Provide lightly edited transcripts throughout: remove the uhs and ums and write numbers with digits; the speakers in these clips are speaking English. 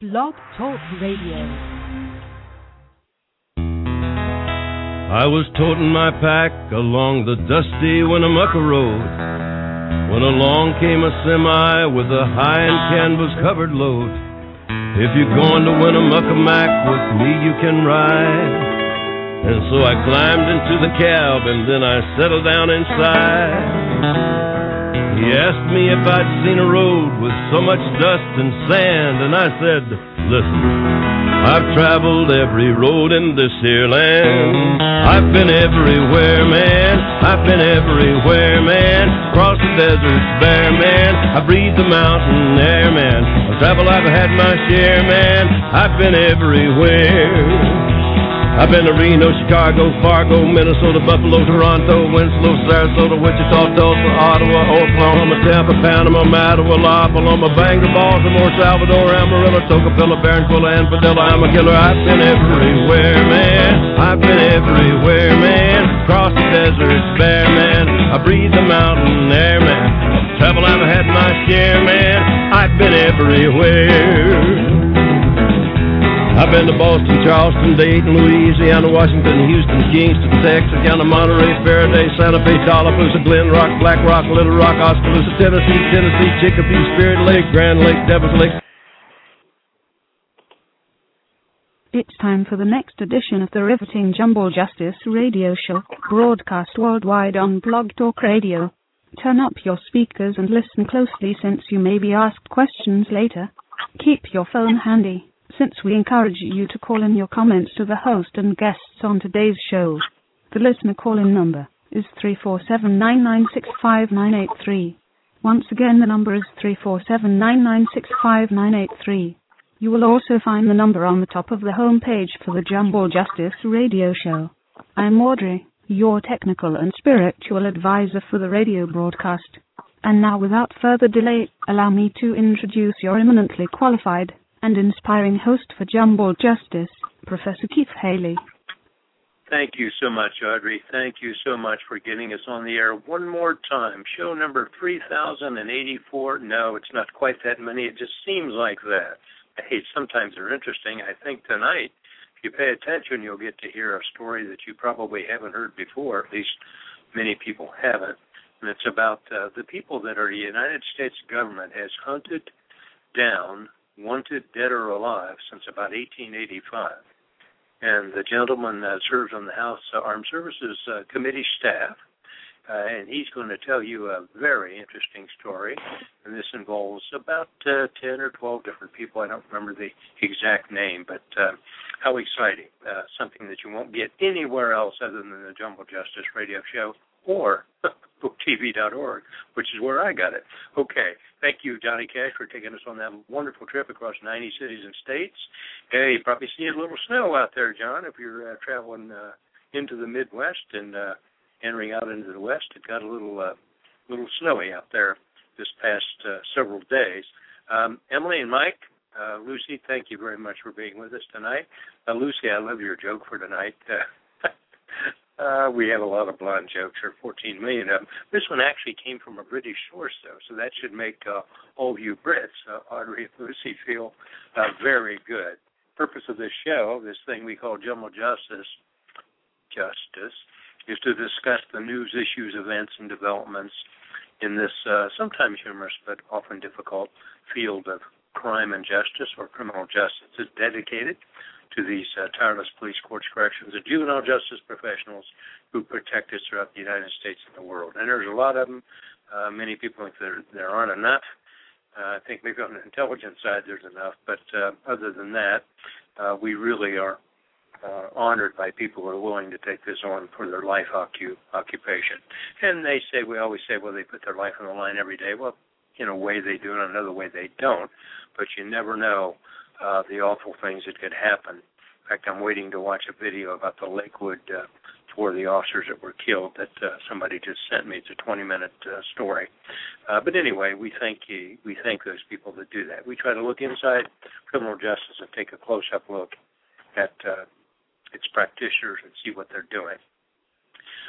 Blog Talk Radio. I was toting my pack along the dusty Winnemucca Road when along came a semi with a high and canvas-covered load. If you're going to Winnemucca Mac, with me you can ride. And so I climbed into the cab and then I settled down inside. He asked me if I'd seen a road with so much dust and sand, and I said, listen, I've traveled every road in this here land. I've been everywhere, man. I've been everywhere, man. Across the deserts bare, man. I breathe the mountain air, man. Of travel I've had my share, man. I've been everywhere. I've been to Reno, Chicago, Fargo, Minnesota, Buffalo, Toronto, Winslow, Sarasota, Wichita, Tulsa, Ottawa, Oklahoma, Tampa, Panama, Mattawa, La Paloma, Bangor, Baltimore, Salvador, Amarillo, Tocopilla, Barranquilla, and Padilla. I'm a killer. I've been everywhere, man. I've been everywhere, man. Across the deserts bare, man. I breathe the mountain air, man. Travel I've had my share, man. I've been everywhere. I've been to Boston, Charleston, Dayton, Louisiana, Washington, Houston, Kingston, Texarkana, Monterey, Faraday, Santa Fe, Tallapoosa, Glen Rock, Black Rock, Little Rock, Oskaloosa, Tennessee, Chicopee, Spirit Lake, Grand Lake, Devils Lake. It's time for the next edition of the riveting Jumble Justice radio show, broadcast worldwide on Blog Talk Radio. Turn up your speakers and listen closely, since you may be asked questions later. Keep your phone handy, since we encourage you to call in your comments to the host and guests on today's show. The listener call-in number is 347-996-5983. Once again, the number is 347-996-5983. You will also find the number on the top of the home page for the Jumble Justice radio show. I'm Audrey, your technical and spiritual advisor for the radio broadcast. And now, without further delay, allow me to introduce your eminently qualified and inspiring host for Jumble Justice, Professor Keith Haley. Thank you so much, Audrey. Thank you so much for getting us on the air one more time. Show number 3084. No, it's not quite that many. It just seems like that. Hey, sometimes they're interesting. I think tonight, if you pay attention, you'll get to hear a story that you probably haven't heard before. At least many people haven't. And it's about the people that the United States government has hunted down, wanted dead or alive, since about 1885. And the gentleman serves on the House Armed Services Committee staff, and he's going to tell you a very interesting story. And this involves about 10 or 12 different people. I don't remember the exact name, but how exciting. Something that you won't get anywhere else other than the Jumble Justice radio show or booktv.org, which is where I got it. Okay. Thank you, Johnny Cash, for taking us on that wonderful trip across 90 cities and states. Hey, you probably see a little snow out there, John, if you're traveling into the Midwest and entering out into the West. It got a little snowy out there this past several days. Emily and Mike, Lucy, thank you very much for being with us tonight. Lucy, I love your joke for tonight. We have a lot of blonde jokes, or 14 million of them. This one actually came from a British source, though, so that should make all of you Brits, Audrey and Lucy, feel very good. Purpose of this show, this thing we call Jumble Justice, is to discuss the news, issues, events, and developments in this sometimes humorous but often difficult field of crime and justice, or criminal justice. It's dedicated to these tireless police, courts, corrections, and juvenile justice professionals who protect us throughout the United States and the world. And there's a lot of them. Many people think there aren't enough. I think maybe on the intelligence side there's enough. But other than that, we really are honored by people who are willing to take this on for their life occupation. And we always say, well, they put their life on the line every day. Well, in a way they do, in another way they don't. But you never know the awful things that could happen. In fact, I'm waiting to watch a video about the Lakewood 4 of the officers that were killed that somebody just sent me. It's a 20-minute story. But anyway, we thank those people that do that. We try to look inside criminal justice and take a close-up look at its practitioners and see what they're doing.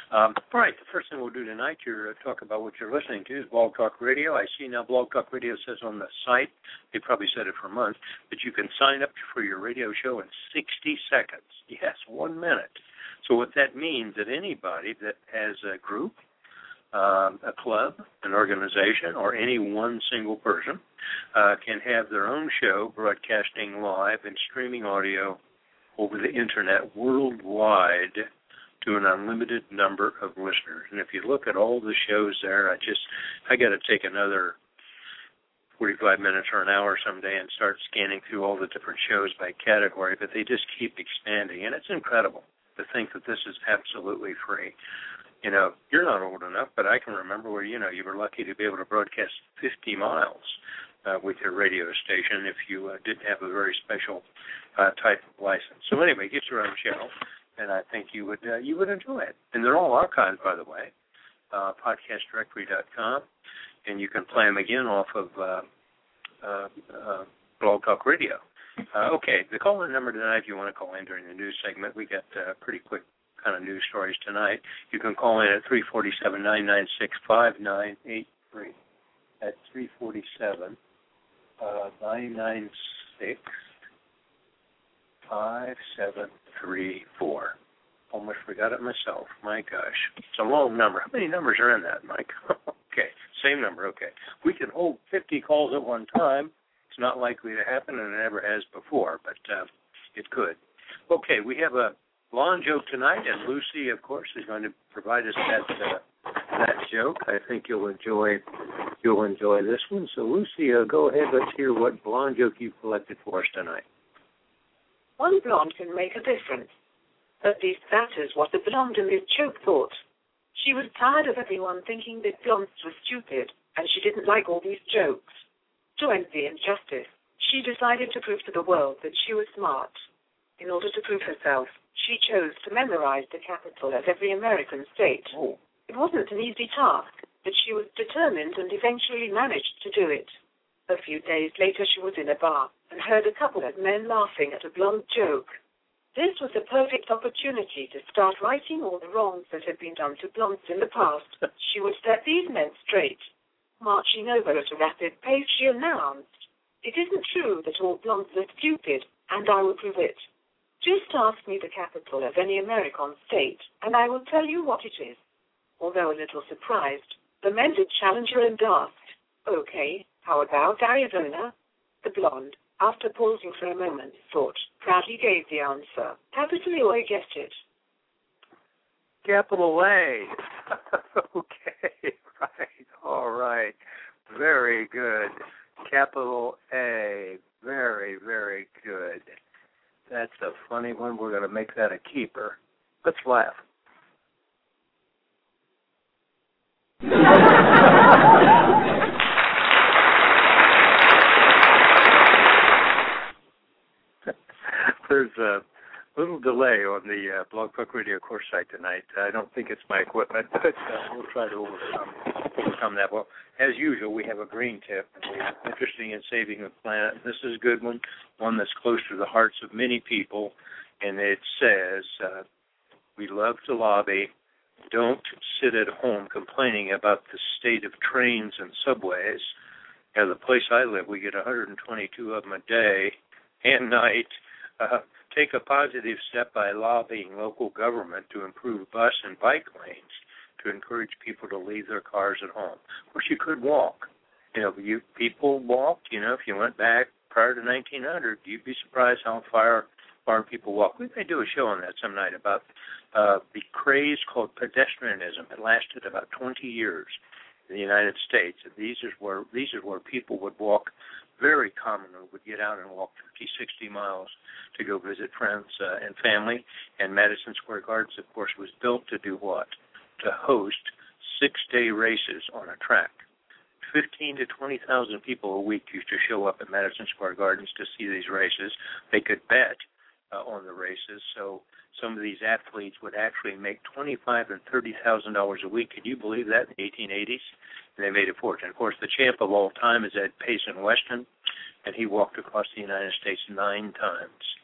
All right, the first thing we'll do tonight, talk about what you're listening to is Blog Talk Radio. I see now Blog Talk Radio says on the site, they probably said it for months, that you can sign up for your radio show in 60 seconds. Yes, 1 minute. So what that means that anybody that has a group, a club, an organization, or any one single person can have their own show broadcasting live and streaming audio over the Internet worldwide to an unlimited number of listeners. And if you look at all the shows there, I got to take another 45 minutes or an hour someday and start scanning through all the different shows by category, but they just keep expanding. And it's incredible to think that this is absolutely free. You know, you're not old enough, but I can remember where, you were lucky to be able to broadcast 50 miles with your radio station if you didn't have a very special type of license. So anyway, get your own show, and I think you would enjoy it. And they're all archived, by the way, podcastdirectory.com, and you can play them again off of Blog Talk Radio. Okay, the call-in number tonight, if you want to call in during the news segment, we got pretty quick kind of news stories tonight. You can call in at 347-996-5983. That's 347-996-5734. Almost forgot it myself. My gosh. It's a long number. How many numbers are in that, Mike? Okay, same number. Okay. We can hold 50 calls at one time. It's not likely to happen, and it never has before, but it could. Okay, we have a blonde joke tonight, and Lucy, of course, is going to provide us that joke. I think you'll enjoy this one. So, Lucy, go ahead. Let's hear what blonde joke you've collected for us tonight. One blonde can make a difference. At least that is what the blonde in this joke thought. She was tired of everyone thinking that blondes were stupid, and she didn't like all these jokes. To end the injustice, she decided to prove to the world that she was smart. In order to prove herself, she chose to memorize the capital of every American state. Oh. It wasn't an easy task, but she was determined and eventually managed to do it. A few days later, she was in a bar and heard a couple of men laughing at a blonde joke. This was a perfect opportunity to start righting all the wrongs that had been done to blondes in the past. She would set these men straight. Marching over at a rapid pace, she announced, "It isn't true that all blondes are stupid, and I will prove it. Just ask me the capital of any American state, and I will tell you what it is." Although a little surprised, the men did challenge her and asked, "Okay, how about Arizona?" The blonde, after pausing for a moment, thought, proudly gave the answer. Capitally, I guessed it. Capital A. Okay, right. All right. Very good. Capital A. Very, very good. That's a funny one. We're going to make that a keeper. Let's laugh. There's a little delay on the Blog Talk Radio course site tonight. I don't think it's my equipment, but we'll try to overcome that. Well, as usual, we have a green tip. We're interested in saving the planet. This is a good one that's close to the hearts of many people, and it says, we love to lobby. Don't sit at home complaining about the state of trains and subways. The place I live, we get 122 of them a day and night. Take a positive step by lobbying local government to improve bus and bike lanes to encourage people to leave their cars at home. Of course, you could walk. People walked. If you went back prior to 1900, you'd be surprised how far people walk. We may do a show on that some night about the craze called pedestrianism. It lasted about 20 years in the United States. These is where people would walk. Very commonly would get out and walk 50, 60 miles to go visit friends and family. And Madison Square Gardens, of course, was built to do what? To host 6-day races on a track. 15,000 to 20,000 people a week used to show up at Madison Square Gardens to see these races. They could bet on the races, so some of these athletes would actually make $25,000 and $30,000 a week. Can you believe that in the 1880s? And they made a fortune. Of course, the champ of all time is Ed Payson Weston, and he walked across the United States 9 times.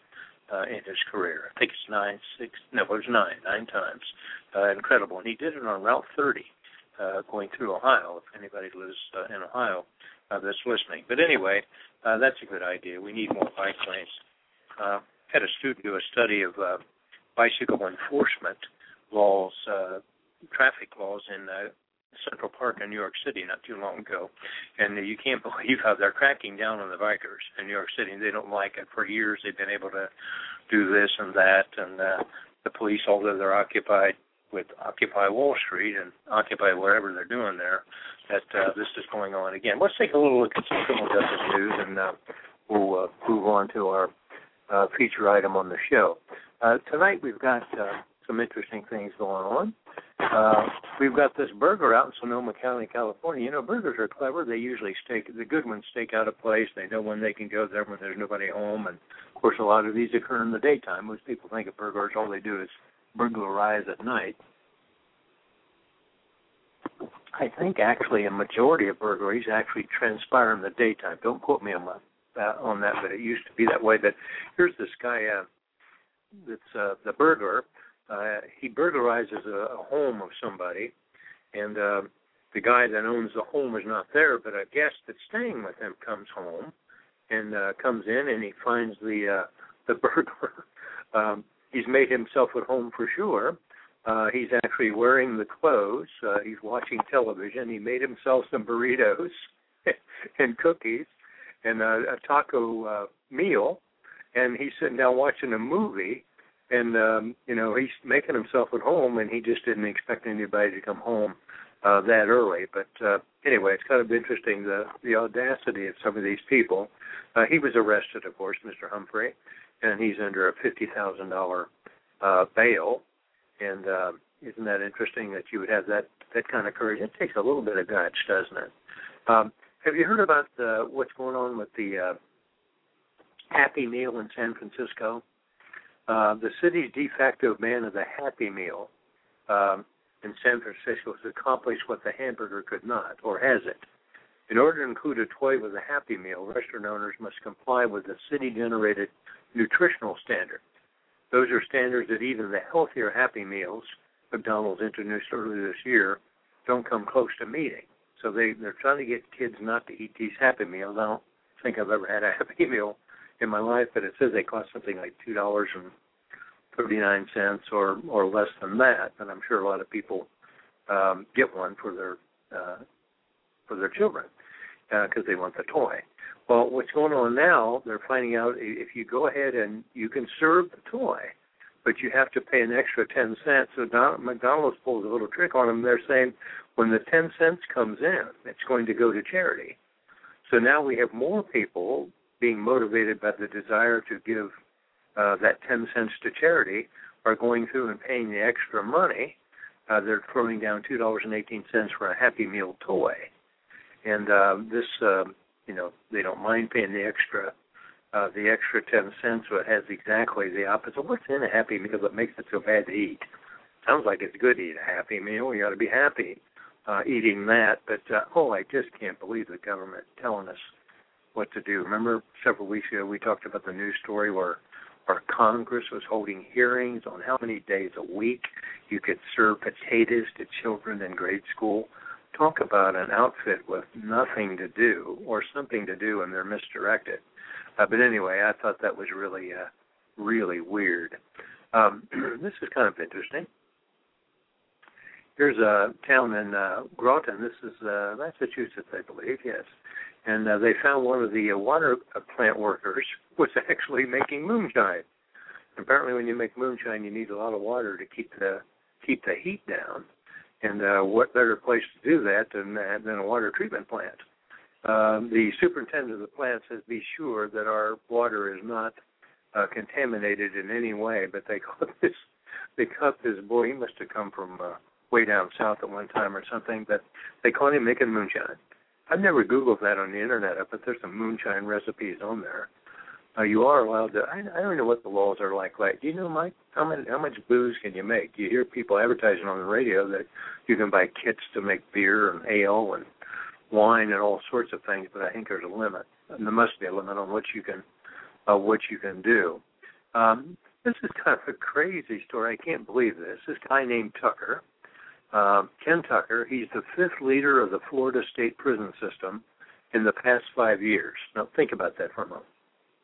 in his career. I think it's nine times. Incredible. And he did it on Route 30, going through Ohio, if anybody lives in Ohio that's listening. But anyway, that's a good idea. We need more bike lanes. Had a student do a study of bicycle enforcement laws, traffic laws in Central Park in New York City not too long ago, and you can't believe how they're cracking down on the bikers in New York City. They don't like it. For years they've been able to do this and that, and the police, although they're occupied with Occupy Wall Street and Occupy whatever they're doing there, that this is going on again. Let's take a little look at some criminal justice news, and we'll move on to our feature item on the show. Tonight we've got some interesting things going on. We've got this burglar out in Sonoma County, California. You know, burglars are clever. They usually the good ones stake out a place. They know when they can go there when there's nobody home. And, of course, a lot of these occur in the daytime. Most people think of burglars, all they do is burglarize at night. I think, actually, a majority of burglaries actually transpire in the daytime. Don't quote me on that, but it used to be that way. But here's this guy that's the burglar. He burglarizes a home of somebody, and the guy that owns the home is not there, but a guest that's staying with him comes home and comes in, and he finds the burglar. He's made himself at home for sure. He's actually wearing the clothes. He's watching television. He made himself some burritos and cookies and a taco meal, and he's sitting down watching a movie. And, he's making himself at home, and he just didn't expect anybody to come home that early. But anyway, it's kind of interesting, the audacity of some of these people. He was arrested, of course, Mr. Humphrey, and he's under a $50,000 bail. And isn't that interesting that you would have that kind of courage? It takes a little bit of guts, doesn't it? Have you heard about what's going on with the Happy Meal in San Francisco? The city's de facto ban of the Happy Meal in San Francisco has accomplished what the hamburger could not, or has it? In order to include a toy with a Happy Meal, restaurant owners must comply with the city-generated nutritional standard. Those are standards that even the healthier Happy Meals McDonald's introduced earlier this year don't come close to meeting. So they're trying to get kids not to eat these Happy Meals. I don't think I've ever had a Happy Meal in my life, but it says they cost something like $2.39 or less than that. And I'm sure a lot of people get one for their children because they want the toy. Well, what's going on now? They're finding out if you go ahead and you can serve the toy, but you have to pay an extra 10 cents. So McDonald's pulls a little trick on them. They're saying when the 10 cents comes in, it's going to go to charity. So now we have more people being motivated by the desire to give that 10 cents to charity are going through and paying the extra money. They're throwing down $2.18 for a Happy Meal toy. And they don't mind paying the extra 10 cents, so it has exactly the opposite. What's in a Happy Meal that makes it so bad to eat? Sounds like it's good to eat a Happy Meal. You ought to be happy eating that. But, I just can't believe the government telling us what to do. Remember several weeks ago we talked about the news story where our Congress was holding hearings on how many days a week you could serve potatoes to children in grade school. Talk about an outfit with nothing to do or something to do, and they're misdirected. But anyway, I thought that was really, really weird. This is kind of interesting. Here's a town in Groton. This is Massachusetts, I believe, yes. And they found one of the water plant workers was actually making moonshine. Apparently when you make moonshine, you need a lot of water to keep the heat down. And what better place to do that than a water treatment plant? The superintendent of the plant says, be sure that our water is not contaminated in any way. But they caught this boy. He must have come from way down south at one time or something. But they caught him making moonshine. I've never Googled that on the internet, but there's some moonshine recipes on there. You are allowed to. I don't know what the laws are like. Do you know, Mike, how much booze can you make? You hear people advertising on the radio that you can buy kits to make beer and ale and wine and all sorts of things, but I think there's a limit. And there must be a limit on what you can do. This is kind of a crazy story. I can't believe this. This guy named Tucker, Ken Tucker, he's the 5th leader of the Florida State Prison System in the past 5 years. Now, think about that for a moment.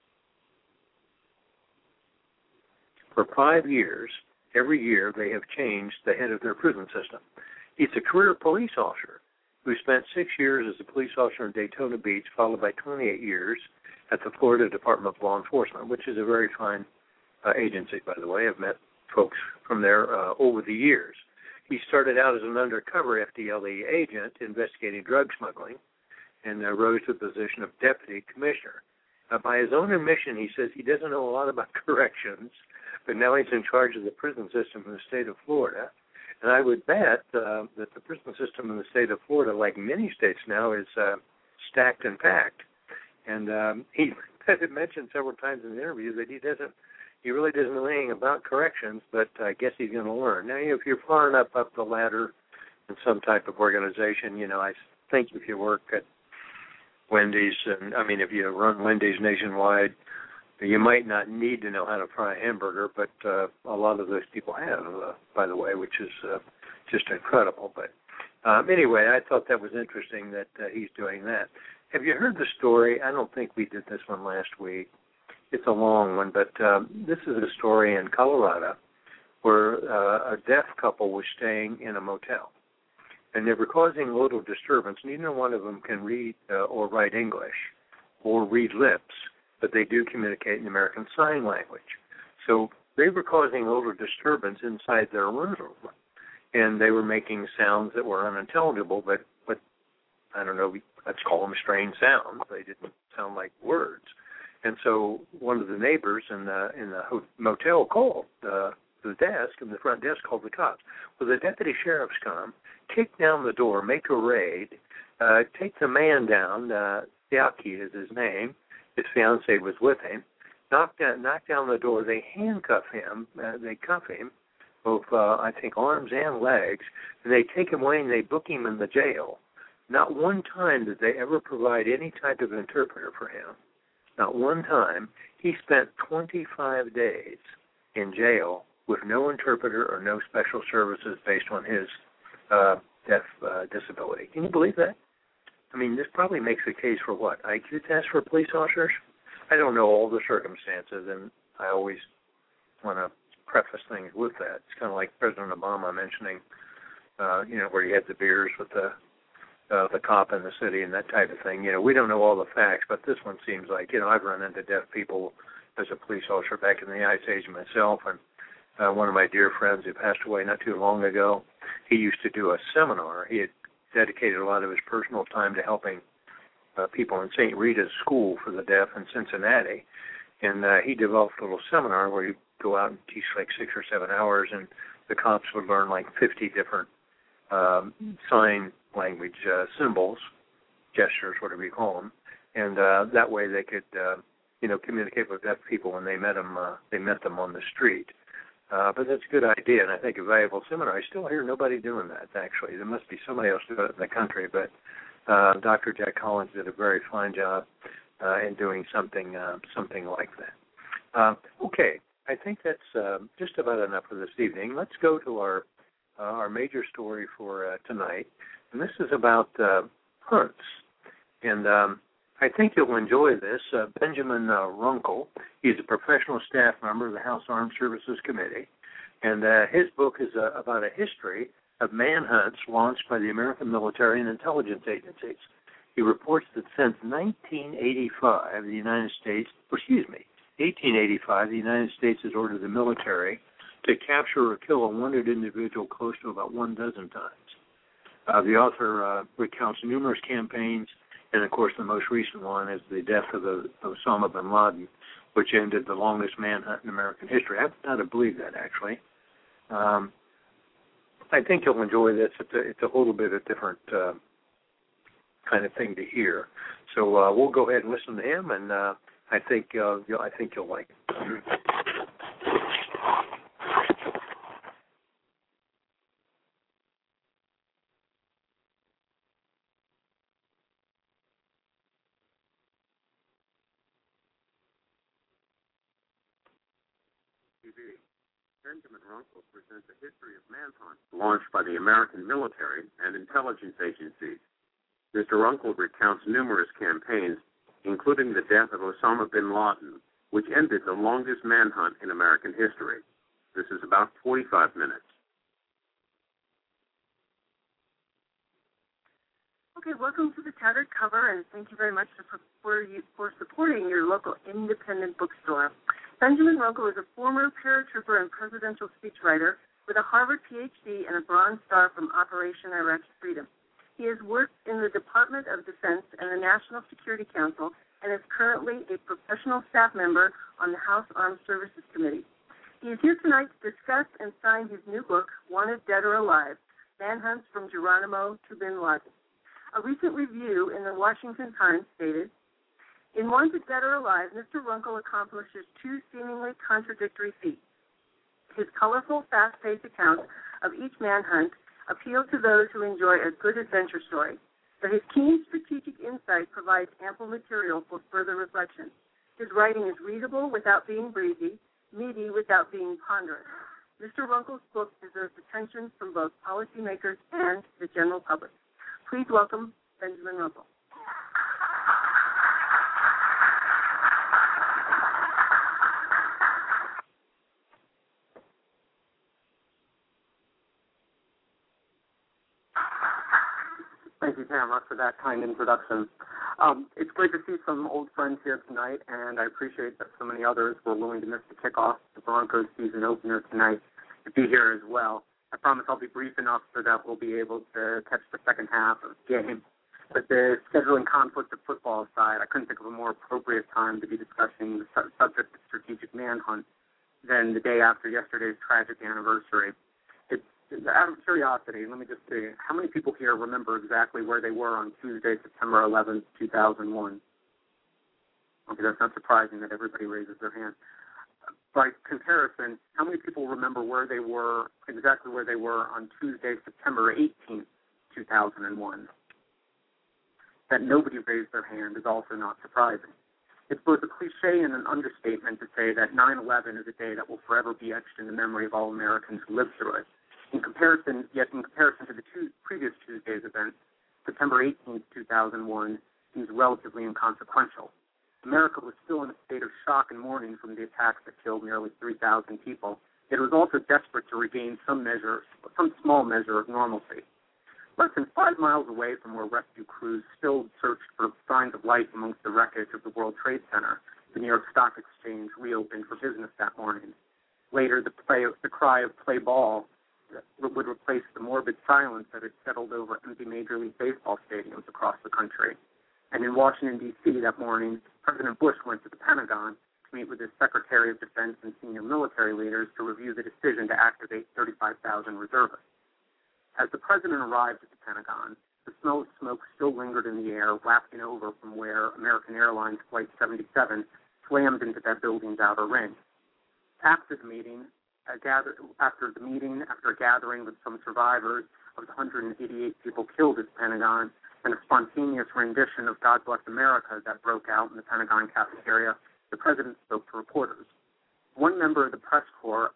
For 5 years, every year they have changed the head of their prison system. He's a career police officer who spent 6 years as a police officer in Daytona Beach, followed by 28 years at the Florida Department of Law Enforcement, which is a very fine agency, by the way. I've met folks from there over the years. He started out as an undercover FDLE agent investigating drug smuggling and rose to the position of deputy commissioner. By his own admission, he says he doesn't know a lot about corrections, but now he's in charge of the prison system in the state of Florida. And I would bet that the prison system in the state of Florida, like many states now, is stacked and packed. And he mentioned several times in the interview that he really doesn't know anything about corrections, but I guess he's going to learn. Now, if you're far enough up the ladder in some type of organization, I think if you work at Wendy's, if you run Wendy's nationwide, you might not need to know how to fry a hamburger, but a lot of those people have, by the way, which is just incredible. But anyway, I thought that was interesting that he's doing that. Have you heard the story? I don't think we did this one last week. It's a long one, but this is a story in Colorado where a deaf couple was staying in a motel, and they were causing a little disturbance. Neither one of them can read or write English or read lips, but they do communicate in American Sign Language. So they were causing a little disturbance inside their room, and they were making sounds that were unintelligible, but I don't know, let's call them strange sounds. They didn't sound like words. And so one of the neighbors in the motel called the desk, and the front desk called the cops. Well, the deputy sheriffs come, kick down the door, make a raid, take the man down. Yaki is his name. His fiancée was with him. Knock down the door. They handcuff him. They cuff him, both I think arms and legs. And they take him away and they book him in the jail. Not one time did they ever provide any type of interpreter for him. Not one time. He spent 25 days in jail with no interpreter or no special services based on his deaf disability. Can you believe that? This probably makes a case for what? IQ test for police officers? I don't know all the circumstances, and I always want to preface things with that. It's kind of like President Obama mentioning, where he had the beers with the cop in the city and that type of thing. We don't know all the facts, but this one seems like, I've run into deaf people as a police officer back in the Ice Age myself, and one of my dear friends who passed away not too long ago, he used to do a seminar. He had dedicated a lot of his personal time to helping people in St. Rita's School for the Deaf in Cincinnati, and he developed a little seminar where he'd go out and teach like 6 or 7 hours, and the cops would learn like 50 different sign language symbols, gestures, whatever you call them, and that way they could, communicate with deaf people when they met them on the street. But that's a good idea, and I think a valuable seminar. I still hear nobody doing that, actually. There must be somebody else doing it in the country, but Dr. Jack Collins did a very fine job in doing something like that. Okay, I think that's just about enough for this evening. Let's go to our major story for tonight, and this is about hunts. And I think you'll enjoy this. Benjamin Runkle, he's a professional staff member of the House Armed Services Committee, and his book is about a history of manhunts launched by the American military and intelligence agencies. He reports that since 1885, the United States has ordered the military to capture or kill a wanted individual close to about 12 times. The author recounts numerous campaigns, and, of course, the most recent one is the death of Osama bin Laden, which ended the longest manhunt in American history. I've got to believe that, actually. I think you'll enjoy this. It's a little bit of a different kind of thing to hear. So we'll go ahead and listen to him, and I think you'll like it. TV. Benjamin Runkle presents a history of manhunt launched by the American military and intelligence agencies. Mr. Runkle recounts numerous campaigns, including the death of Osama bin Laden, which ended the longest manhunt in American history. This is about 45 minutes. Okay, welcome to the Tattered Cover, and thank you very much for supporting your local independent bookstore. Benjamin Runkle is a former paratrooper and presidential speechwriter with a Harvard Ph.D. and a Bronze Star from Operation Iraqi Freedom. He has worked in the Department of Defense and the National Security Council and is currently a professional staff member on the House Armed Services Committee. He is here tonight to discuss and sign his new book, Wanted Dead or Alive, Manhunts from Geronimo to Bin Laden. A recent review in the Washington Times stated, in Wanted Dead or Alive, Mr. Runkle accomplishes two seemingly contradictory feats. His colorful, fast-paced accounts of each manhunt appeal to those who enjoy a good adventure story, but his keen strategic insight provides ample material for further reflection. His writing is readable without being breezy, meaty without being ponderous. Mr. Runkle's book deserves attention from both policymakers and the general public. Please welcome Benjamin Runkle. Thank you, Tamara, for that kind introduction. It's great to see some old friends here tonight, and I appreciate that so many others were willing to miss the kickoff, the Broncos season opener tonight, to be here as well. I promise I'll be brief enough so that we'll be able to catch the second half of the game. But the scheduling conflict of football aside, I couldn't think of a more appropriate time to be discussing the subject of strategic manhunt than the day after yesterday's tragic anniversary. Out of curiosity, let me just see, how many people here remember exactly where they were on Tuesday, September 11th, 2001? Okay, that's not surprising that everybody raises their hand. By comparison, how many people remember exactly where they were on Tuesday, September 18th, 2001? That nobody raised their hand is also not surprising. It's both a cliche and an understatement to say that 9/11 is a day that will forever be etched in the memory of all Americans who lived through it. In comparison to the previous Tuesday's event, September 18th, 2001 seems relatively inconsequential. America was still in a state of shock and mourning from the attacks that killed nearly 3,000 people. It was also desperate to regain some small measure of normalcy. Less than 5 miles away from where rescue crews still searched for signs of life amongst the wreckage of the World Trade Center, the New York Stock Exchange reopened for business that morning. Later, the cry of "play ball" would replace the morbid silence that had settled over empty Major League Baseball stadiums across the country. And in Washington, D.C. that morning, President Bush went to the Pentagon to meet with his Secretary of Defense and senior military leaders to review the decision to activate 35,000 reservists. As the president arrived at the Pentagon, the smell of smoke still lingered in the air, wafting over from where American Airlines Flight 77 slammed into that building's outer ring. After a gathering with some survivors of the 188 people killed at the Pentagon, and a spontaneous rendition of God Bless America that broke out in the Pentagon cafeteria, the president spoke to reporters. One member of the press corps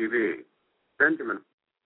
TV. Benjamin.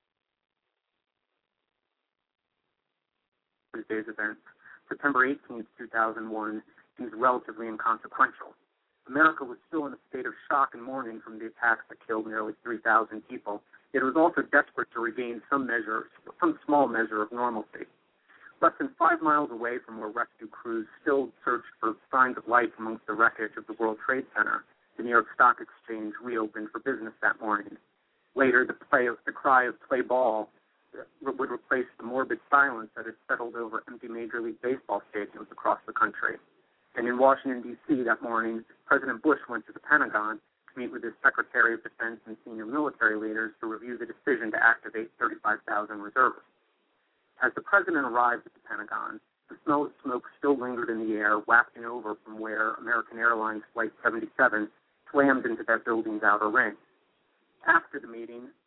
Today's events, September 18, 2001, seems relatively inconsequential. America was still in a state of shock and mourning from the attacks that killed nearly 3,000 people. It was also desperate to regain some small measure of normalcy. Less than 5 miles away from where rescue crews still searched for signs of life amongst the wreckage of the World Trade Center, the New York Stock Exchange reopened for business that morning. Later, the cry of "play ball" would replace the morbid silence that had settled over empty Major League Baseball stadiums across the country. And in Washington, D.C. that morning, President Bush went to the Pentagon to meet with his Secretary of Defense and senior military leaders to review the decision to activate 35,000 reservists. As the president arrived at the Pentagon, the smell of smoke still lingered in the air, wafting over from where American Airlines Flight 77 slammed into that building's outer ring. After a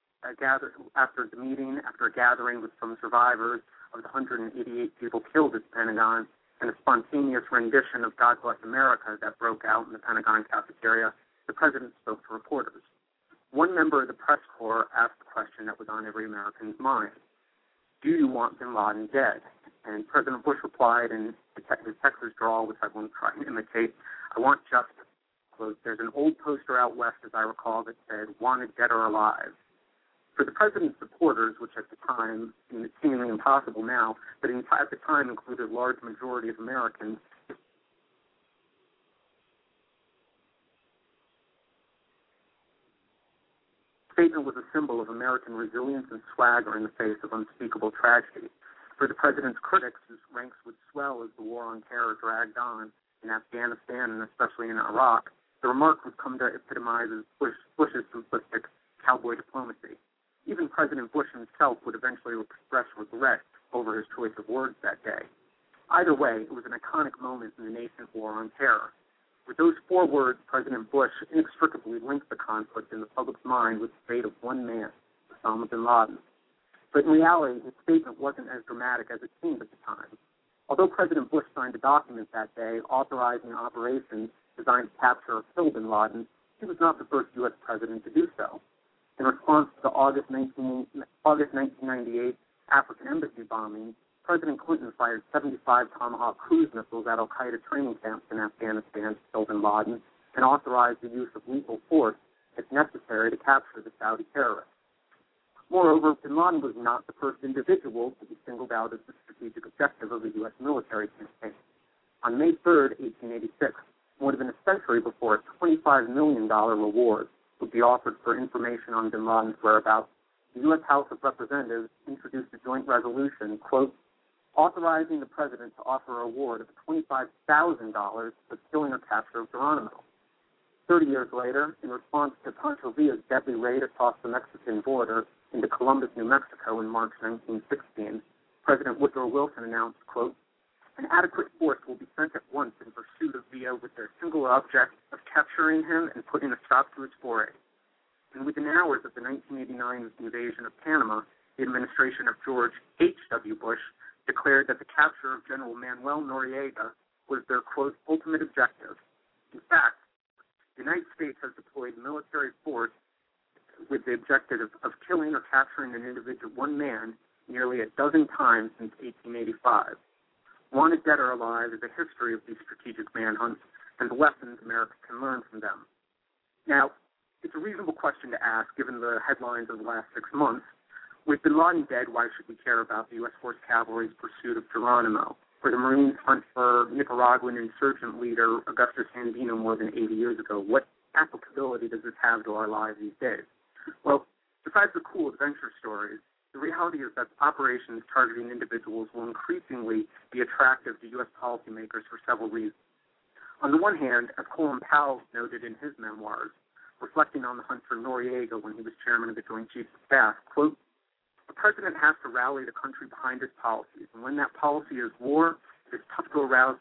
gathering with some survivors of the 188 people killed at the Pentagon, and a spontaneous rendition of "God Bless America" that broke out in the Pentagon cafeteria, the president spoke to reporters. One member of the press corps asked the question that was on every American's mind: "Do you want bin Laden dead?" And President Bush replied in the Texas drawl, which I won't try and imitate, "I want justice." Quote, "There's an old poster out west, as I recall, that said, 'Wanted dead or alive.'" For the president's supporters, which at the time seemed seemingly impossible now, but at the time included a large majority of Americans, the statement was a symbol of American resilience and swagger in the face of unspeakable tragedy. For the president's critics, whose ranks would swell as the war on terror dragged on in Afghanistan and especially in Iraq, the remark would come to epitomize Bush's simplistic cowboy diplomacy. Even President Bush himself would eventually express regret over his choice of words that day. Either way, it was an iconic moment in the nascent war on terror. With those 4 words, President Bush inextricably linked the conflict in the public's mind with the fate of one man, Osama bin Laden. But in reality, his statement wasn't as dramatic as it seemed at the time. Although President Bush signed a document that day authorizing operations designed to capture or kill bin Laden, he was not the first U.S. president to do so. In response to the August 1998 African embassy bombing, President Clinton fired 75 Tomahawk cruise missiles at al-Qaeda training camps in Afghanistan to kill bin Laden and authorized the use of lethal force if necessary to capture the Saudi terrorists. Moreover, bin Laden was not the first individual to be singled out as the strategic objective of a U.S. military campaign. On May 3, 1886, more than a century before, a $25 million reward would be offered for information on bin Laden's whereabouts, the U.S. House of Representatives introduced a joint resolution, quote, authorizing the president to offer a reward of $25,000 for killing or capture of Geronimo. 30 years later, in response to Pancho Villa's deadly raid across the Mexican border into Columbus, New Mexico in March 1916, President Woodrow Wilson announced, quote, an adequate force will be sent at once in pursuit of Villa with their single object of capturing him and putting a stop to his foray. And within hours of the 1989 invasion of Panama, the administration of George H.W. Bush declared that the capture of General Manuel Noriega was their, quote, ultimate objective. In fact, the United States has deployed military force with the objective of killing or capturing an individual, one man, nearly a dozen times since 1885. Wanted dead or alive is a history of these strategic manhunts and the lessons America can learn from them. Now, it's a reasonable question to ask, given the headlines of the last 6 months. With bin Laden dead, why should we care about the U.S. Force Cavalry's pursuit of Geronimo, or the Marines' hunt for Nicaraguan insurgent leader Augustus Sandino more than 80 years ago? What applicability does this have to our lives these days? Well, besides the cool adventure stories, the reality is that operations targeting individuals will increasingly be attractive to U.S. policymakers for several reasons. On the one hand, as Colin Powell noted in his memoirs, reflecting on the hunt for Noriega when he was chairman of the Joint Chiefs of Staff, quote, the president has to rally the country behind his policies, and when that policy is war, it is tough to arouse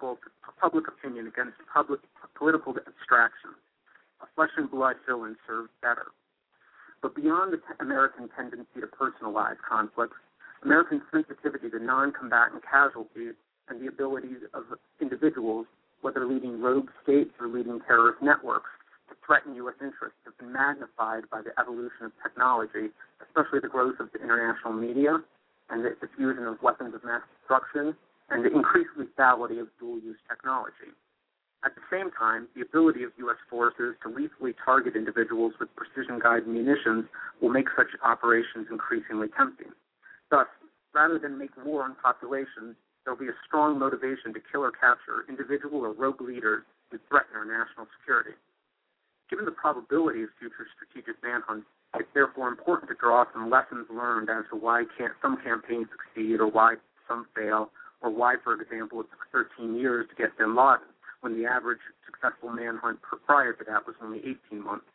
public opinion against political abstractions. A flesh and blood villain serves better. But beyond the American tendency to personalize conflicts, American sensitivity to non-combatant casualties and the abilities of individuals, whether leading rogue states or leading terrorist networks, to threaten U.S. interests have been magnified by the evolution of technology, especially the growth of the international media and the diffusion of weapons of mass destruction and the increased lethality of dual-use technology. At the same time, the ability of U.S. forces to lethally target individuals with precision-guided munitions will make such operations increasingly tempting. Thus, rather than make war on populations, there will be a strong motivation to kill or capture individual or rogue leaders who threaten our national security. Given the probability of future strategic manhunts, it's therefore important to draw some lessons learned as to why some campaigns succeed or why some fail, or why, for example, it took 13 years to get bin Laden, when the average successful manhunt prior to that was only 18 months.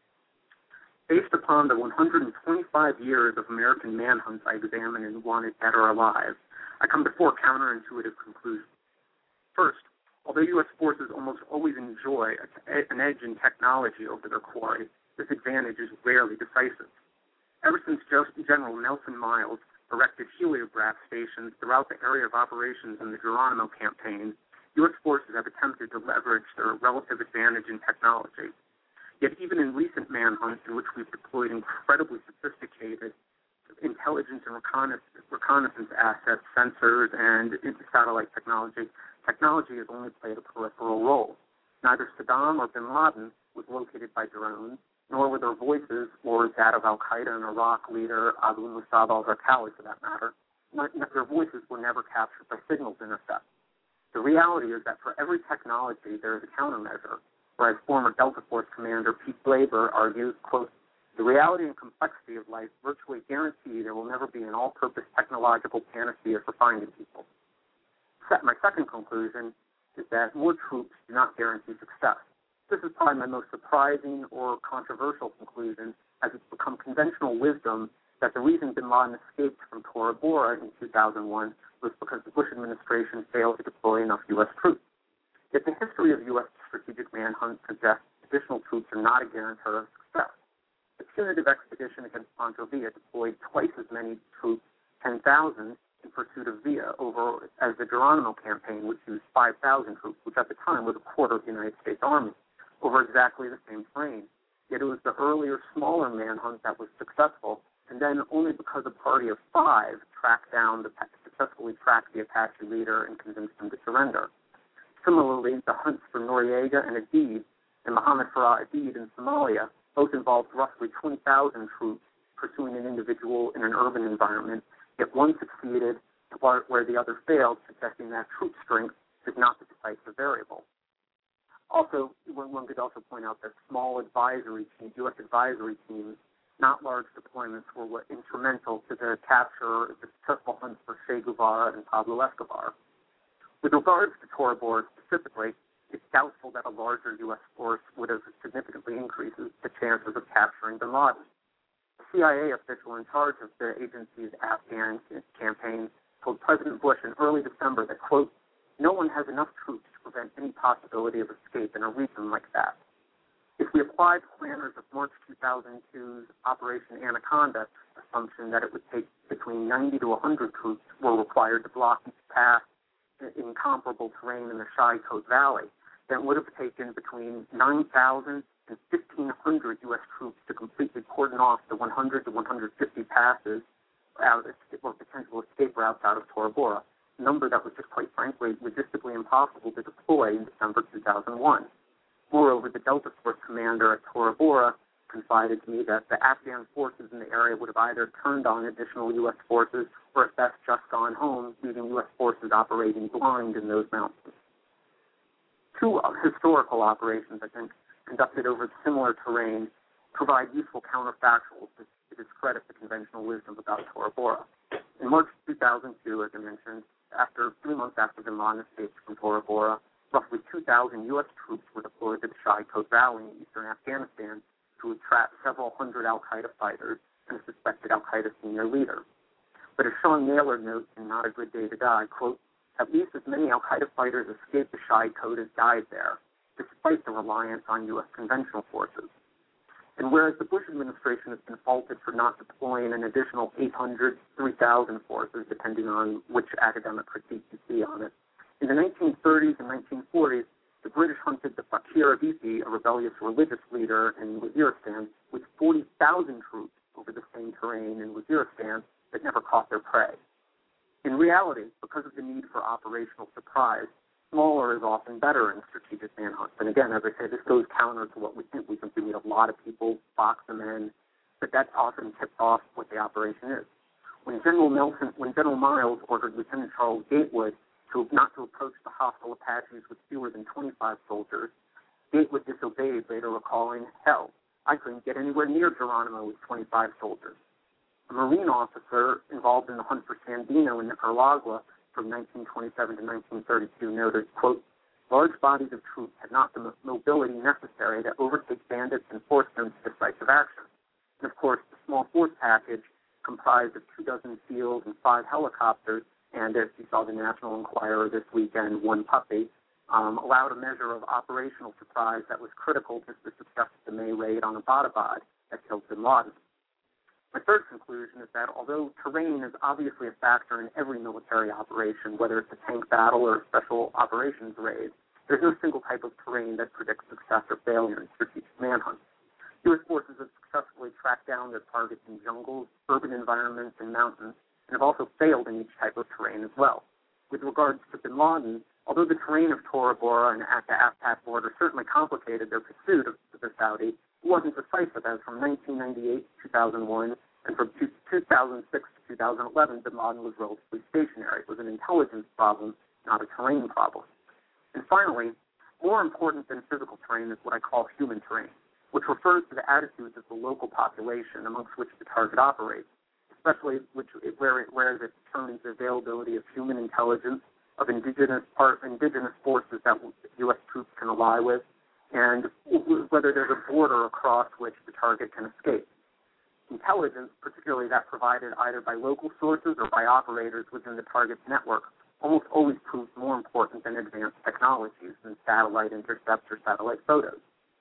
Based upon the 125 years of American manhunts I examined and wanted dead or alive, I come to four counterintuitive conclusions. First, although U.S. forces almost always enjoy an edge in technology over their quarry, this advantage is rarely decisive. Ever since General Nelson Miles erected heliograph stations throughout the area of operations in the Geronimo campaign, U.S. forces have attempted to leverage their relative advantage in technology. Yet even in recent manhunts in which we've deployed incredibly sophisticated intelligence and reconnaissance assets, sensors, and satellite technology has only played a peripheral role. Neither Saddam or bin Laden was located by drones, nor were their voices, or that of al-Qaeda and Iraq leader Abu Musab al-Zarqawi for that matter, their voices were never captured by signals intercept. The reality is that for every technology, there is a countermeasure, or as former Delta Force Commander Pete Glaber argues, quote, the reality and complexity of life virtually guarantee there will never be an all-purpose technological panacea for finding people. My second conclusion is that more troops do not guarantee success. This is probably my most surprising or controversial conclusion, as it's become conventional wisdom that the reason bin Laden escaped from Tora Bora in 2001 was because the Bush administration failed to deploy enough U.S. troops. Yet the history of U.S. strategic manhunt suggests additional troops are not a guarantor of success. The punitive expedition against Pancho Villa deployed twice as many troops, 10,000, in pursuit of Villa as the Geronimo campaign, which used 5,000 troops, which at the time was a quarter of the United States Army, over exactly the same frame. Yet it was the earlier, smaller manhunt that was successful, and then only because a party of 5 successfully tracked the Apache leader and convinced him to surrender. Similarly, the hunts for Noriega and Adid and Mohammed Farah Adid in Somalia both involved roughly 20,000 troops pursuing an individual in an urban environment, yet one succeeded where the other failed, suggesting that troop strength is not the decisive variable. Also, one could also point out that small advisory teams, U.S. advisory teams, not large deployments, were instrumental to the capture of the successful hunts for Che Guevara and Pablo Escobar. With regards to Tora Bora specifically, it's doubtful that a larger U.S. force would have significantly increased the chances of capturing bin Laden. A CIA official in charge of the agency's Afghan campaign told President Bush in early December that, quote, no one has enough troops to prevent any possibility of escape in a region like that. If we applied planners of March 2002's Operation Anaconda assumption that it would take between 90 to 100 troops were required to block each path in comparable terrain in the Shai-Kot Valley, then it would have taken between 9,000 and 1,500 U.S. troops to completely cordon off the 100 to 150 passes or potential escape routes out of Tora Bora, a number that was just quite frankly logistically impossible to deploy in December 2001. Moreover, the Delta Force commander at Tora Bora confided to me that the Afghan forces in the area would have either turned on additional U.S. forces or at best just gone home, leaving U.S. forces operating blind in those mountains. Two historical operations, I think, conducted over similar terrain provide useful counterfactuals to discredit the conventional wisdom about Tora Bora. In March 2002, as I mentioned, 3 months after bin Laden escaped from Tora Bora, roughly 2,000 U.S. troops were deployed to the Shai-Kot Valley in eastern Afghanistan to trap several hundred al-Qaeda fighters and a suspected al-Qaeda senior leader. But as Sean Naylor notes in Not a Good Day to Die, quote, at least as many al-Qaeda fighters escaped the Shai-Kot as died there, despite the reliance on U.S. conventional forces. And whereas the Bush administration has been faulted for not deploying an additional 800, 3,000 forces, depending on which academic critique you see on it, in the 1930s and 1940s, The British hunted the Fakir Abipi, a rebellious religious leader in Waziristan, with 40,000 troops over the same terrain in Waziristan that never caught their prey. In reality, because of the need for operational surprise, smaller is often better in strategic manhunts. And again, as I say, this goes counter to what we think. We think we need a lot of people, box them in, but that often tips off what the operation is. When General Miles ordered Lieutenant Charles Gatewood not to approach the hostile Apaches with fewer than 25 soldiers, Gatewood disobeyed, later recalling, "Hell, I couldn't get anywhere near Geronimo with 25 soldiers." A Marine officer involved in the hunt for Sandino in Nicaragua from 1927 to 1932 noted, quote, "Large bodies of troops had not the mobility necessary to overtake bandits and force them to decisive action." And, of course, the small force package comprised of 24 SEALs and 5 helicopters, and as you saw the National Enquirer this weekend, 1 puppy, allowed a measure of operational surprise that was critical to the success of the May raid on Abbottabad that killed bin Laden. My third conclusion is that although terrain is obviously a factor in every military operation, whether it's a tank battle or a special operations raid, there's no single type of terrain that predicts success or failure in strategic manhunts. U.S. forces have successfully tracked down their targets in jungles, urban environments, and mountains, and have also failed in each type of terrain as well. With regards to bin Laden, although the terrain of Tora Bora and at the Afpak border certainly complicated their pursuit of the Saudi, it wasn't decisive, as from 1998 to 2001 and from 2006 to 2011, bin Laden was relatively stationary. It was an intelligence problem, not a terrain problem. And finally, more important than physical terrain is what I call human terrain, which refers to the attitudes of the local population amongst which the target operates, especially where it determines the availability of human intelligence, of indigenous forces that U.S. troops can ally with, and whether there's a border across which the target can escape. Intelligence, particularly that provided either by local sources or by operators within the target's network, almost always proves more important than advanced technologies than satellite intercepts or satellite photos.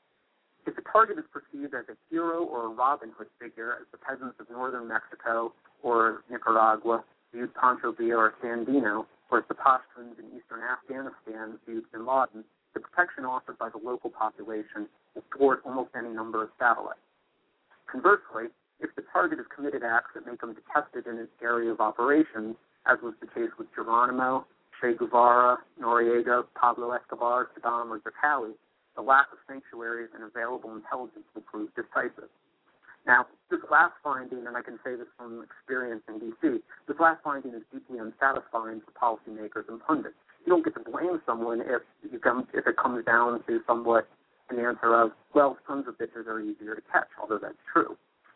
If the target is perceived as a hero or a Robin Hood figure, as the peasants of northern Mexico or Nicaragua viewed Pancho Villa or Sandino, or as the Pashtuns in eastern Afghanistan viewed bin Laden, the protection offered by the local population will thwart almost any number of satellites. Conversely, if the target has committed acts that make them detested in its area of operations, as was the case with Geronimo, Che Guevara, Noriega, Pablo Escobar, Saddam, or Zerkawi, the lack of sanctuaries and available intelligence will prove decisive. Now, this last finding, and I can say this from experience in D.C., this last finding is deeply unsatisfying for policymakers and pundits. You don't get to blame someone if it comes down to somewhat an answer of, well, sons of bitches are easier to catch, although that's true.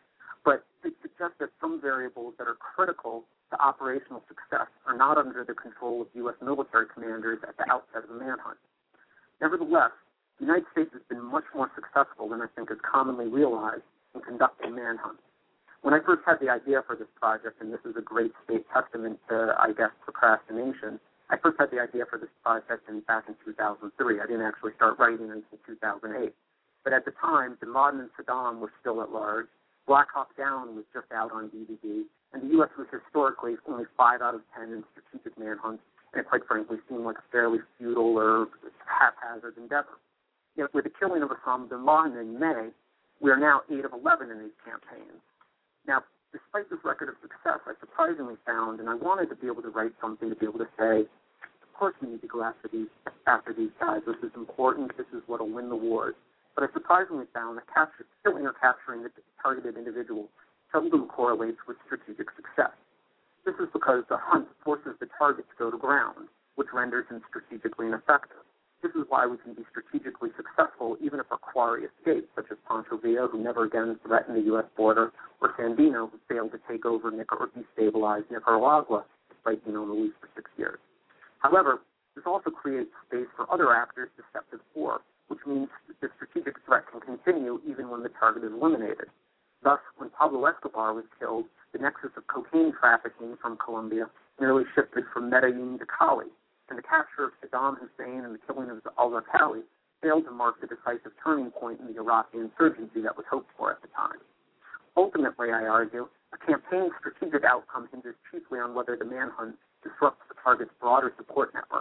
But it suggests that some variables that are critical to operational success are not under the control of U.S. military commanders at the outset of the manhunt. Nevertheless, the United States has been much more successful than I think is commonly realized in conducting manhunts. When I first had the idea for this project, and this is a great state testament to, I guess, procrastination, I first had the idea for this project back in 2003. I didn't actually start writing until 2008. But at the time, bin Laden and Saddam were still at large, Black Hawk Down was just out on DVD, and the U.S. was historically only 5 out of 10 in strategic manhunts, and it quite frankly seemed like a fairly futile or haphazard endeavor. Yet with the killing of Osama bin Laden in May, we are now 8 of 11 in these campaigns. Now, despite this record of success, I surprisingly found, and I wanted to be able to write something to be able to say, of course we need to go after these guys. This is important. This is what will win the wars. But I surprisingly found that killing or capturing the targeted individual seldom correlates with strategic success. This is because the hunt forces the target to go to ground, which renders him strategically ineffective. This is why we can be strategically successful even if our quarry escapes, such as Pancho Villa, who never again threatened the U.S. border, or Sandino, who failed to take over or destabilize Nicaragua, despite being on the loose for 6 years. However, this also creates space for other actors to step to the fore, which means that the strategic threat can continue even when the target is eliminated. Thus, when Pablo Escobar was killed, the nexus of cocaine trafficking from Colombia merely shifted from Medellin to Cali, and the capture of Saddam Hussein and the killing of al-Zarqawi failed to mark the decisive turning point in the Iraqi insurgency that was hoped for at the time. Ultimately, I argue, a campaign's strategic outcome hinges chiefly on whether the manhunt disrupts the target's broader support network,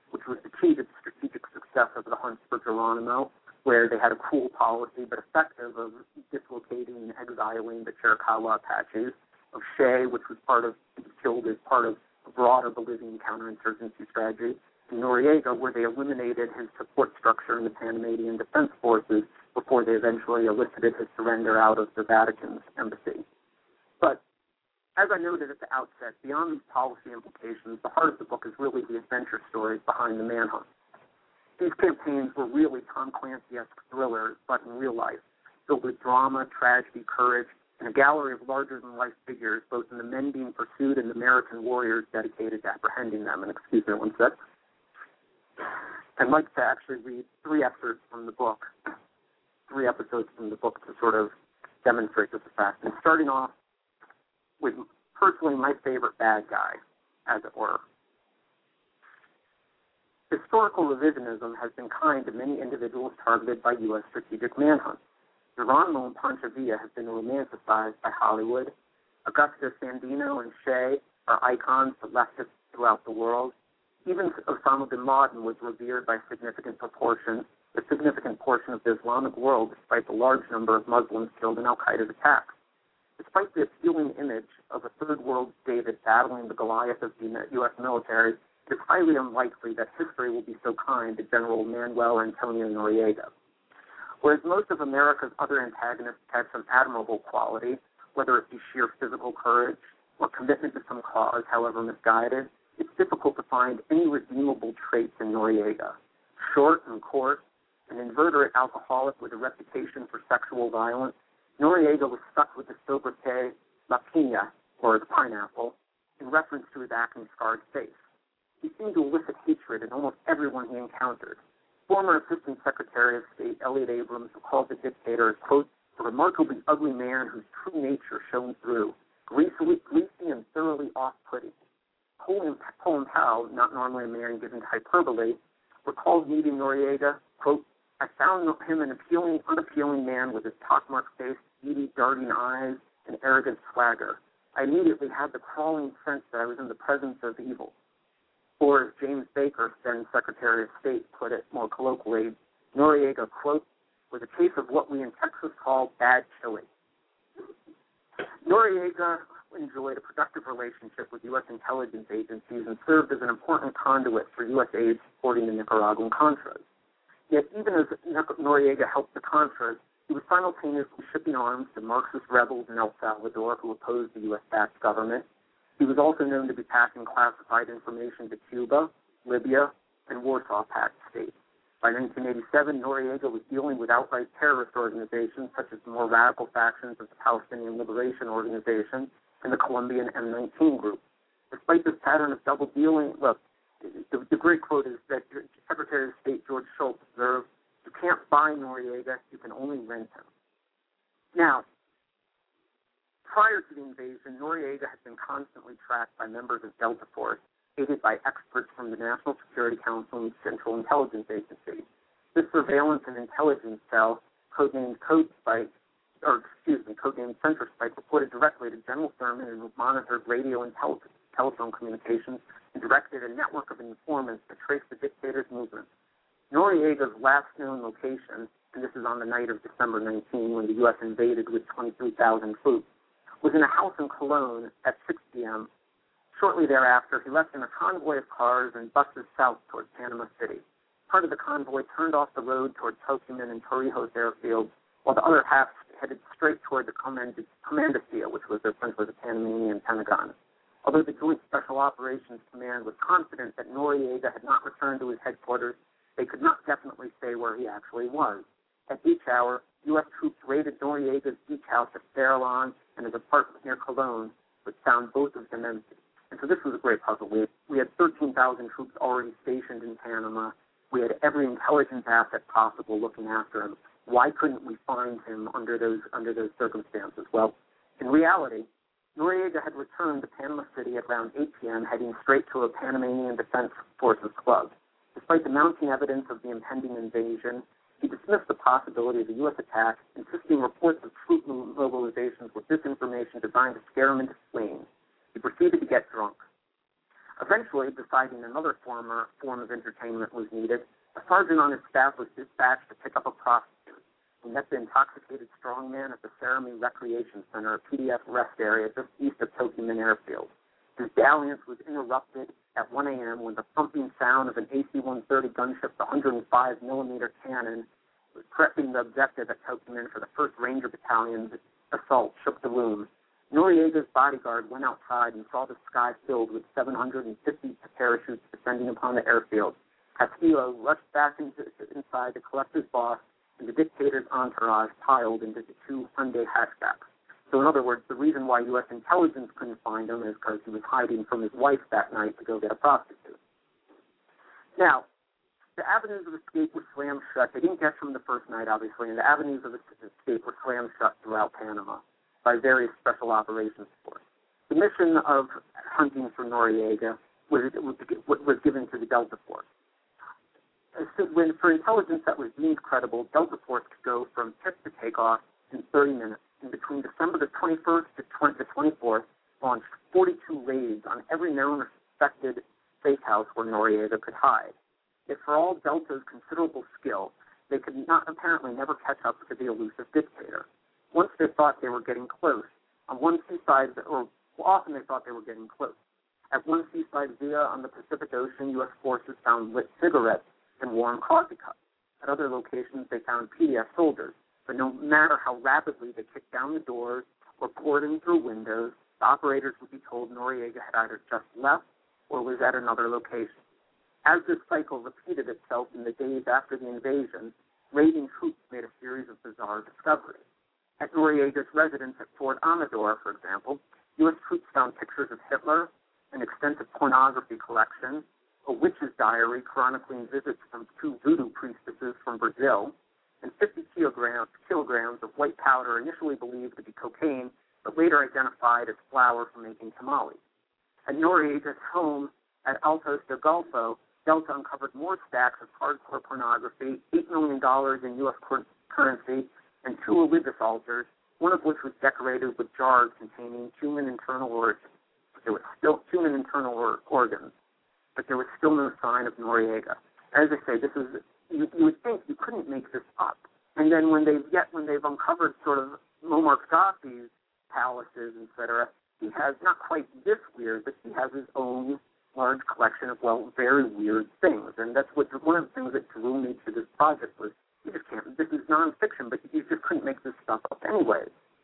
which was the key to the strategic success of the hunts for Geronimo, where they had a cool policy but effective of dislocating and exiling the Chiricahua Apaches, of Che, which was killed as part of a broader Bolivian counterinsurgency strategy, and Noriega, where they eliminated his support structure in the Panamanian Defense Forces before they eventually elicited his surrender out of the Vatican's embassy. But as I noted at the outset, beyond these policy implications, the heart of the book is really the adventure stories behind the manhunt. These campaigns were really Tom Clancy-esque thrillers, but in real life, filled with drama, tragedy, courage, and a gallery of larger-than-life figures, both in the men being pursued and the American warriors dedicated to apprehending them. And excuse me one sec. I'd like to actually read 3 excerpts from the book, 3 episodes from the book to sort of demonstrate this fact. And starting off with personally my favorite bad guy, as it were. Historical revisionism has been kind to many individuals targeted by U.S. strategic manhunts. Geronimo and Pancho Villa have been romanticized by Hollywood. Augusta Sandino and Che are icons for leftists throughout the world. Even Osama bin Laden was revered by a significant portion of the Islamic world, despite the large number of Muslims killed in al-Qaeda's attacks. Despite the appealing image of a third world David battling the Goliath of the U.S. military, it is highly unlikely that history will be so kind to General Manuel Antonio Noriega. Whereas most of America's other antagonists had some admirable quality, whether it be sheer physical courage or commitment to some cause, however misguided, it's difficult to find any redeemable traits in Noriega. Short and coarse, an inveterate alcoholic with a reputation for sexual violence, Noriega was stuck with the sobriquet La Piña, or the pineapple, in reference to his acne-scarred face. He seemed to elicit hatred in almost everyone he encountered. Former Assistant Secretary of State Elliott Abrams called the dictator, quote, a remarkably ugly man whose true nature shone through, greasy and thoroughly off-putting. Colin Powell, not normally a man given to hyperbole, recalled meeting Noriega, quote, I found him an unappealing man with his pockmarked face, beady, darting eyes, and arrogant swagger. I immediately had the crawling sense that I was in the presence of evil. Or, as James Baker, then Secretary of State, put it more colloquially, Noriega, quote, was a case of what we in Texas call bad chili. Noriega enjoyed a productive relationship with U.S. intelligence agencies and served as an important conduit for U.S. aid supporting the Nicaraguan Contras. Yet even as Noriega helped the Contras, he was simultaneously shipping arms to Marxist rebels in El Salvador who opposed the U.S.-backed government. He was also known to be passing classified information to Cuba, Libya, and Warsaw Pact states. By 1987, Noriega was dealing with outright terrorist organizations such as the more radical factions of the Palestinian Liberation Organization and the Colombian M19 group. Despite this pattern of double dealing, look, the great quote is that Secretary of State George Shultz observed, you can't buy Noriega, you can only rent him. Now, prior to the invasion, Noriega had been constantly tracked by members of Delta Force, aided by experts from the National Security Council and Central Intelligence Agency. This surveillance and intelligence cell, codenamed Center Spike, reported directly to General Thurman and monitored radio and telephone communications and directed a network of informants to trace the dictator's movements. Noriega's last known location, and this is on the night of December 19 when the U.S. invaded with 23,000 troops, was in a house in Cologne at 6 p.m. Shortly thereafter, he left in a convoy of cars and buses south towards Panama City. Part of the convoy turned off the road towards Tocumen and Torrijos airfields, while the other half headed straight toward the Comandacía, which was essentially the Panamanian Pentagon. Although the Joint Special Operations Command was confident that Noriega had not returned to his headquarters, they could not definitely say where he actually was. At each hour, U.S. troops raided Noriega's beach house at Farallon and his apartment near Cologne, but found both of them empty. And so this was a great puzzle. We had 13,000 troops already stationed in Panama. We had every intelligence asset possible looking after him. Why couldn't we find him under those circumstances? Well, in reality, Noriega had returned to Panama City at around 8 p.m., heading straight to a Panamanian Defense Forces club. Despite the mounting evidence of the impending invasion, he dismissed the possibility of a U.S. attack, insisting reports of troop mobilizations with disinformation designed to scare him into fleeing. He proceeded to get drunk. Eventually, deciding another form of entertainment was needed, a sergeant on his staff was dispatched to pick up a prostitute. He met the intoxicated strongman at the Cerami Recreation Center, a PDF rest area just east of Tokumen Airfield. His dalliance was interrupted at 1 a.m. when the thumping sound of an AC-130 gunship's 105-millimeter cannon was prepping the objective at Tokumen for the 1st Ranger Battalion's assault shook the room. Noriega's bodyguard went outside and saw the sky filled with 750 parachutes descending upon the airfield. Castillo rushed back inside to collect his boss, and the dictator's entourage piled into the 2 Hyundai hatchbacks. So in other words, the reason why U.S. intelligence couldn't find him is because he was hiding from his wife that night to go get a prostitute. Now, the avenues of escape were slammed shut. They didn't get from the first night, obviously, and the avenues of escape were slammed shut throughout Panama by various special operations forces. The mission of hunting for Noriega was given to the Delta Force. For intelligence that was deemed credible, Delta Force could go from tip to takeoff in 30 minutes. And between December the 21st to the 24th, launched 42 raids on every known or suspected safe house where Noriega could hide. Yet for all Delta's considerable skill, they could apparently never catch up to the elusive dictator. Once they thought they were getting close, often they thought they were getting close. At one seaside villa on the Pacific Ocean, U.S. forces found lit cigarettes and warm coffee cups. At other locations, they found PDF soldiers. But no matter how rapidly they kicked down the doors or poured in through windows, the operators would be told Noriega had either just left or was at another location. As this cycle repeated itself in the days after the invasion, raiding troops made a series of bizarre discoveries. At Noriega's residence at Fort Amador, for example, U.S. troops found pictures of Hitler, an extensive pornography collection, a witch's diary chronicling visits from 2 voodoo priestesses from Brazil, and 50 kilograms of white powder initially believed to be cocaine, but later identified as flour for making tamales. At Noriega's home at Altos del Golfo, Delta uncovered more stacks of hardcore pornography, $8 million in U.S. currency, and 2 religious altars, one of which was decorated with jars containing human internal organs. There was still human internal organs, but there was still no sign of Noriega. As I say, this is you would think you couldn't make this up. And then when they've uncovered sort of Muammar Gaddafi's palaces, etc., he has not quite this weird, but he has his own large collection of, very weird things. And that's one of the things that drew me to this project was you just can't. This is nonfiction, but you just couldn't make this stuff up anyway.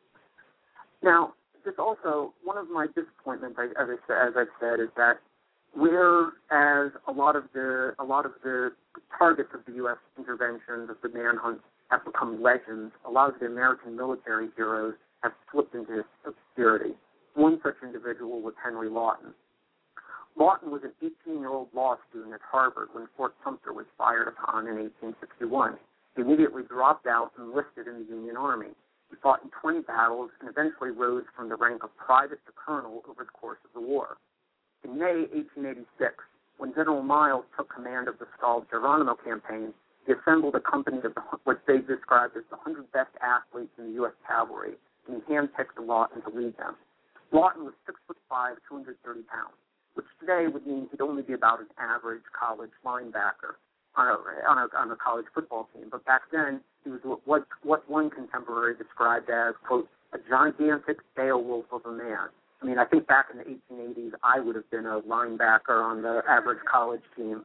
Now, this also one of my disappointments, as I've said, is that whereas a lot of the targets of the U.S. interventions of the manhunt have become legends, a lot of the American military heroes have slipped into obscurity. One such individual was Henry Lawton. Lawton was an 18-year-old law student at Harvard when Fort Sumter was fired upon in 1861. He immediately dropped out and enlisted in the Union Army. He fought in 20 battles and eventually rose from the rank of private to colonel over the course of the war. In May 1886, when General Miles took command of the stalled Geronimo campaign, he assembled a company of what they described as the 100 best athletes in the U.S. cavalry, and he handpicked Lawton to lead them. Lawton was 6'5", 230 pounds, which today would mean he'd only be about an average college linebacker on a college football team. But back then, he was what one contemporary described as, quote, a gigantic Beowulf of a man. I mean, I think back in the 1880s, I would have been a linebacker on the average college team.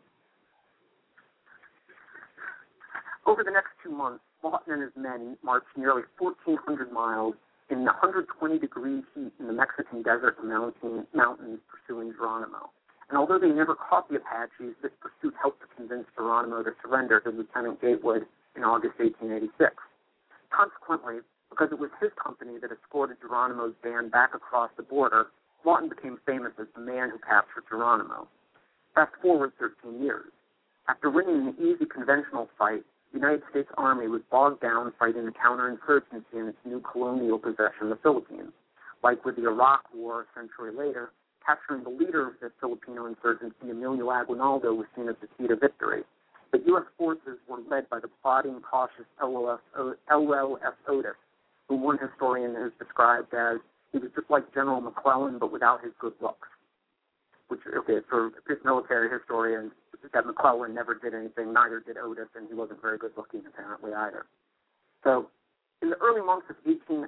Over the next 2 months, Lawton and his men marched nearly 1,400 miles in 120-degree heat in the Mexican desert and mountains pursuing Geronimo. And although they never caught the Apaches, this pursuit helped to convince Geronimo to surrender to Lieutenant Gatewood in August 1886. Consequently, because it was his company that escorted Geronimo's band back across the border, Lawton became famous as the man who captured Geronimo. Fast forward 13 years. After winning an easy conventional fight, the United States Army was bogged down fighting the counterinsurgency in its new colonial possession, the Philippines. Like with the Iraq War a century later, capturing the leader of the Filipino insurgency, Emilio Aguinaldo, was seen as the key to victory. But U.S. forces were led by the plodding, cautious L.L.F. Otis, whom one historian has described as he was just like General McClellan, but without his good looks, which okay, for military historians, that McClellan never did anything, neither did Otis, and he wasn't very good looking apparently either. So in the early months of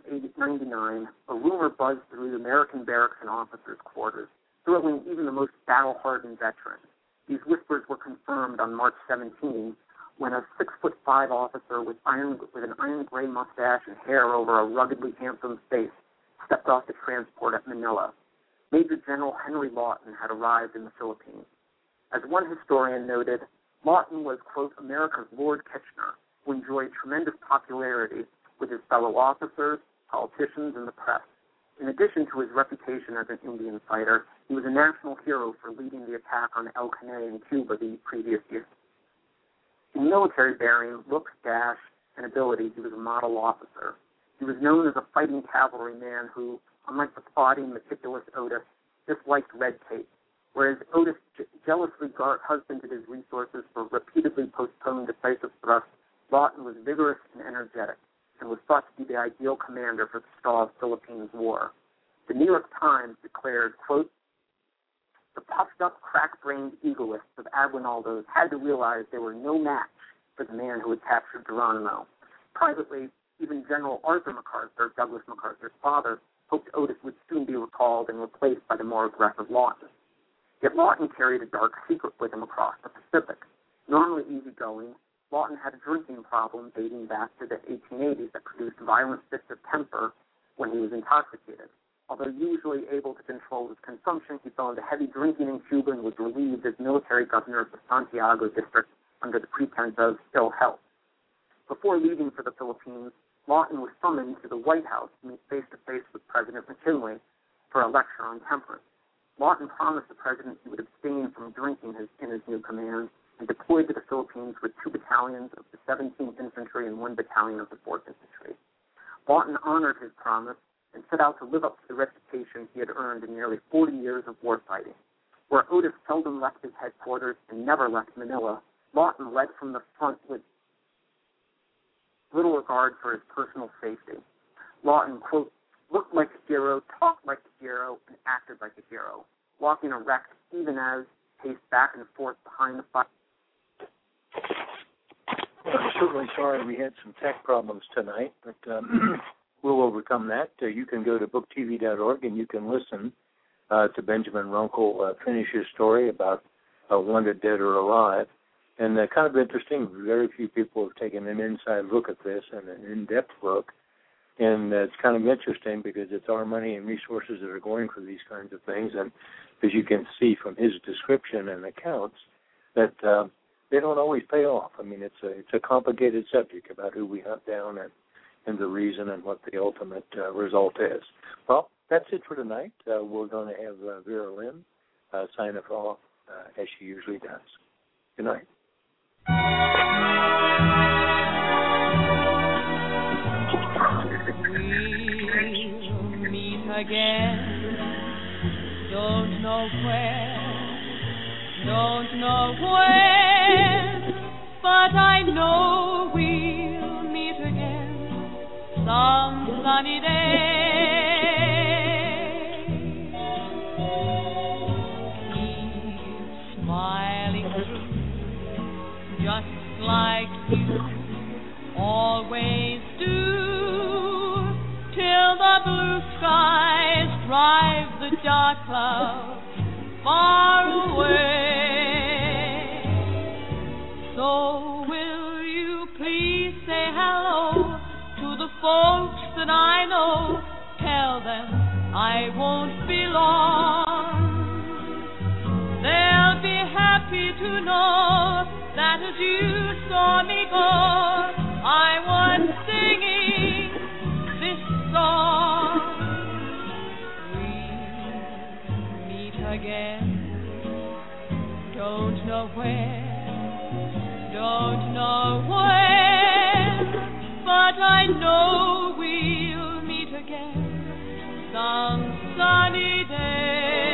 1899, a rumor buzzed through the American barracks and officers' quarters, thrilling even the most battle-hardened veterans. These whispers were confirmed on March 17 when a 6'5" officer with an iron gray mustache and hair over a ruggedly handsome face stepped off the transport at Manila. Major General Henry Lawton had arrived in the Philippines. As one historian noted, Lawton was, quote, America's Lord Kitchener, who enjoyed tremendous popularity with his fellow officers, politicians, and the press. In addition to his reputation as an Indian fighter, he was a national hero for leading the attack on El Caney in Cuba the previous year. In military bearing, looks, dash, and ability, he was a model officer. He was known as a fighting cavalryman who, unlike the plotting, meticulous Otis, disliked red tape. Whereas Otis jealously husbanded his resources for repeatedly postponed decisive thrusts, Lawton was vigorous and energetic and was thought to be the ideal commander for the stall of Philippines War. The New York Times declared, quote, the puffed-up, crack-brained egoists of Aguinaldo's had to realize they were no match for the man who had captured Geronimo. Privately, even General Arthur MacArthur, Douglas MacArthur's father, hoped Otis would soon be recalled and replaced by the more aggressive Lawton. Yet Lawton carried a dark secret with him across the Pacific. Normally easygoing, Lawton had a drinking problem dating back to the 1880s that produced violent fits of temper when he was intoxicated. Although usually able to control his consumption, he fell into heavy drinking in Cuba and was relieved as military governor of the Santiago district under the pretense of ill health. Before leaving for the Philippines, Lawton was summoned to the White House to meet face-to-face with President McKinley for a lecture on temperance. Lawton promised the president he would abstain from drinking in his new command and deployed to the Philippines with 2 battalions of the 17th Infantry and 1 battalion of the 4th Infantry. Lawton honored his promise and set out to live up to the reputation he had earned in nearly 40 years of war fighting. Where Otis seldom left his headquarters and never left Manila, Lawton led from the front with little regard for his personal safety. Lawton, quote, looked like a hero, talked like a hero, and acted like a hero, walking erect even as paced back and forth behind the fire. I'm certainly sorry we had some tech problems tonight, but we'll overcome that. You can go to booktv.org and you can listen to Benjamin Runkle finish his story about Wanted Dead or Alive. And kind of interesting, very few people have taken an inside look at this and an in-depth look. And it's kind of interesting because it's our money and resources that are going for these kinds of things. And as you can see from his description and accounts, that they don't always pay off. I mean, it's a complicated subject about who we hunt down and the reason and what the ultimate result is. Well, that's it for tonight. We're going to have Vera Lynn sign us off as she usually does. Good night. We'll meet again. Don't know where, don't know when, but I know we'll meet again some sunny day. Keep smiling through, just like you always do, till the blue skies drive the dark clouds far away. So will you please say hello to the folks that I know? Tell them I won't be long. They'll be happy to know that as you saw me go, I was singing this song. We'll meet again. Don't know where, don't know when, but I know we'll meet again some sunny day.